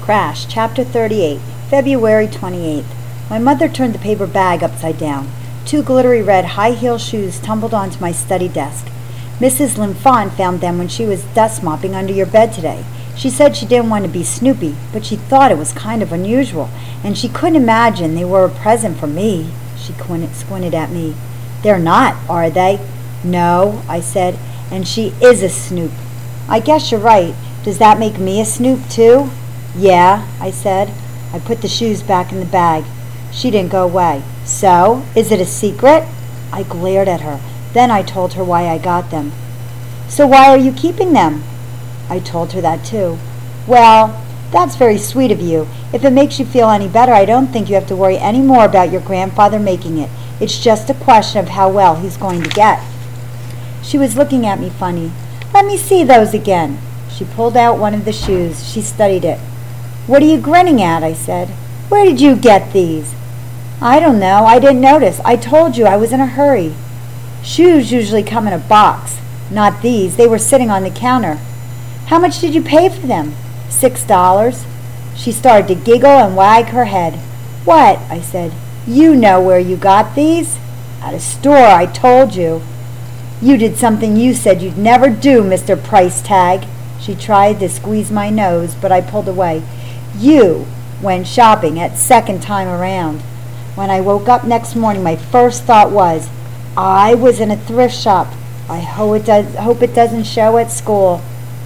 Crash, Chapter 38, February 28th. My mother turned the paper bag upside down. 2 glittery red high-heel shoes tumbled onto my study desk. Mrs. Linfant found them when she was dust mopping under your bed today. She said she didn't want to be snoopy, but she thought it was kind of unusual, and she couldn't imagine they were a present for me. She squinted at me. They're not, are they? No, I said, and she is a snoop. I guess you're right. Does that make me a snoop, too? Yeah, I said. I put the shoes back in the bag. She didn't go away. So, is it a secret? I glared at her. Then I told her why I got them. So why are you keeping them? I told her that too. Well, that's very sweet of you. If it makes you feel any better, I don't think you have to worry any more about your grandfather making it. It's just a question of how well he's going to get. She was looking at me funny. Let me see those again. She pulled out one of the shoes. She studied it. What are you grinning at? I said. Where did you get these? I don't know. I didn't notice. I told you I was in a hurry. Shoes usually come in a box. Not these. They were sitting on the counter. How much did you pay for them? $6. She started to giggle and wag her head. What? I said. You know where you got these? At a store, I told you. You did something you said you'd never do, Mr. Price Tag. She tried to squeeze my nose, but I pulled away. You went shopping at second time around. When I woke up next morning, my first thought was, I was in a thrift shop. I hope it doesn't show at school.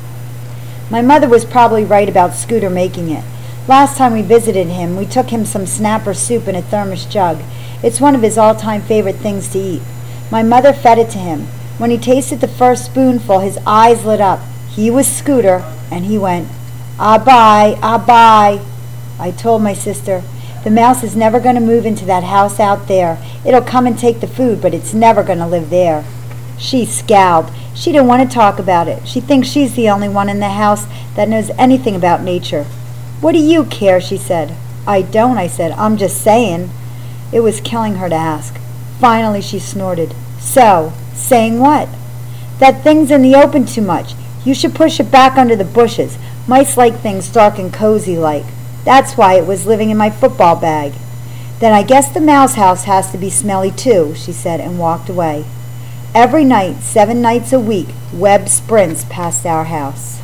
My mother was probably right about Scooter making it. Last time we visited him, we took him some snapper soup in a thermos jug. It's one of his all-time favorite things to eat. My mother fed it to him. When he tasted the first spoonful, his eyes lit up. He was Scooter, and he went, Ah bye, ah bye. I told my sister, the mouse is never going to move into that house out there. It'll come and take the food, but it's never going to live there. She scowled. She didn't want to talk about it. She thinks she's the only one in the house that knows anything about nature. What do you care? She said. I don't, I said. I'm just saying. It was killing her to ask. Finally she snorted. So, saying what? That thing's in the open too much. You should push it back under the bushes. Mice like things dark and cozy like. That's why it was living in my football bag. Then I guess the mouse house has to be smelly too, she said, and walked away. Every night, 7 nights a week, Webb sprints past our house.